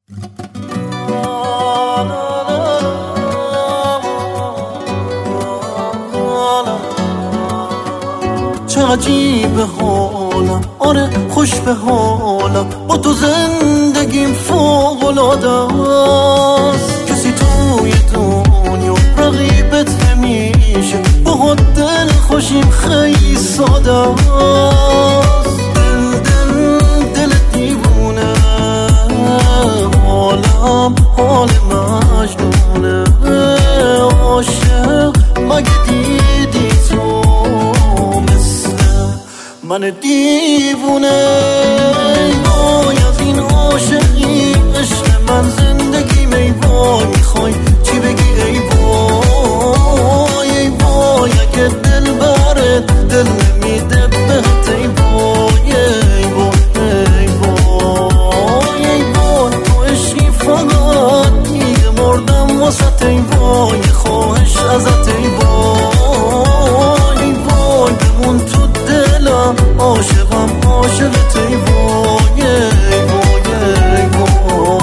چه عجیب حالم، آره خوش به حالم، با تو زندگیم فوق‌العاده است. کسی توی دنیا رقیبت نمیشه، با دل خوشیم خیلی ساده است. دل دیوونه، حالم حال مجنونه، عاشق مگه دیدی تو من دیوونه؟ وای از این عاشقی عشق من زندگیم، ای وای میخوای چی بگی؟ ای وای ای وای اگه دل برت دل نمیده بهت، ای وای ای وای ای وای ای وای تو عشقی فقط دیگه مردم واسه، ای وای خواهش ازت، ای وای ای وای بمون تو دلم، عاشقم عاشقت، ای وای ای وای ای وای.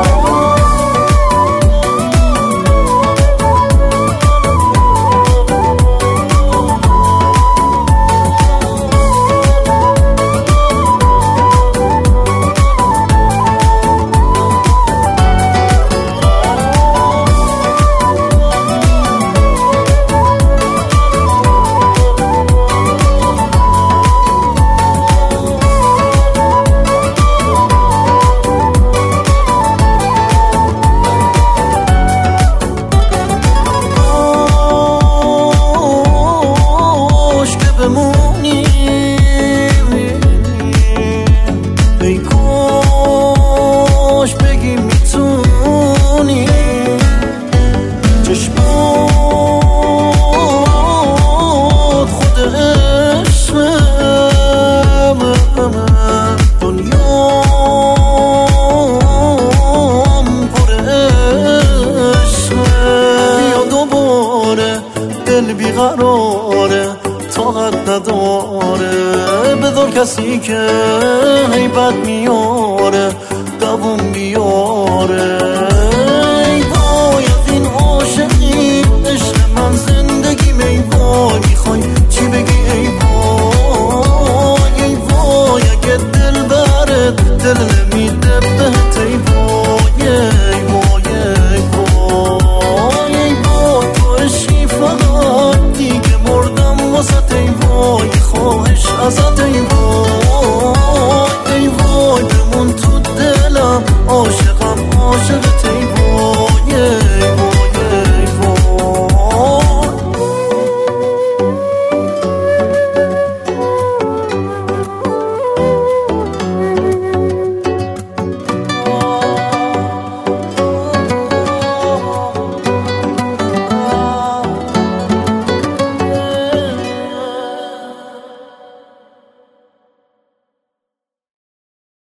بمونی ای کاش بگی میتونی، چشمات خود عشقم، دنیام پر عشقه. بیا دوباره دل بیقراره، طاقت نداره، بذار کسی که هیبت میاره دووم بیاره. ای وای از این عاشقی عشق من زندگیم، ای وای میخوای چی بگی؟ ای وای ای وای اگه دل برت دل نمیده بهت، ای وای ای وای ای وای ای وای تو عشقی فقط دیگه مردم واسه، ای وای خواهش ازت، ای وای ای وای بمون تو دلم عاشق